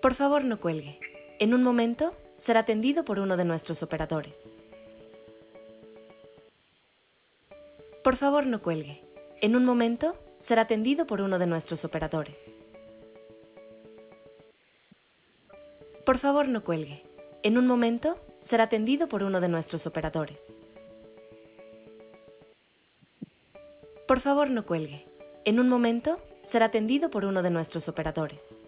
Por favor, no cuelgue. En un momento será atendido por uno de nuestros operadores. Por favor, no cuelgue. En un momento será atendido por uno de nuestros operadores. Por favor, no cuelgue. En un momento será atendido por uno de nuestros operadores. Por favor, no cuelgue. En un momento será atendido por uno de nuestros operadores.